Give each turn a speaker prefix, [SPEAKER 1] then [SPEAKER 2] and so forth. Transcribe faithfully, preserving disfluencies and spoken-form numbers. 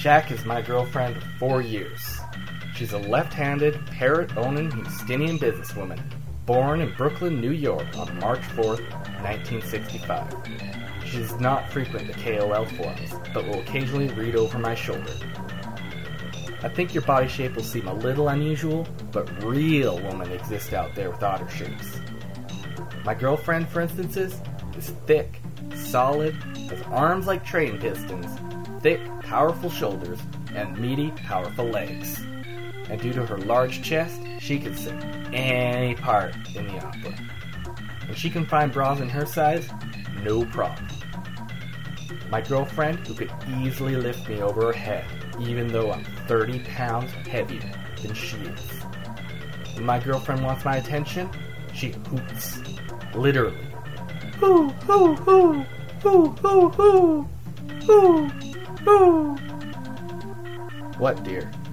[SPEAKER 1] Shaq is my girlfriend of four years. She's a left-handed, parrot-owning Houstonian businesswoman, born in Brooklyn, New York on March fourth, nineteen sixty-five. She does not frequent the K O L forums, but will occasionally read over my shoulder. I think your body shape will seem a little unusual, but real women exist out there with otter shapes. My girlfriend, for instance, is, is thick, solid, has arms like train pistons, thick, powerful shoulders, and meaty, powerful legs. And due to her large chest, she can sing any part in the opera. And she can find bras in her size, no problem. My girlfriend, who could easily lift me over her head, even though I'm thirty pounds heavier than she is. When my girlfriend wants my attention, she hoots. Literally. Hoo, hoo, hoo, hoo, hoo, hoo, hoo, hoo. What, dear?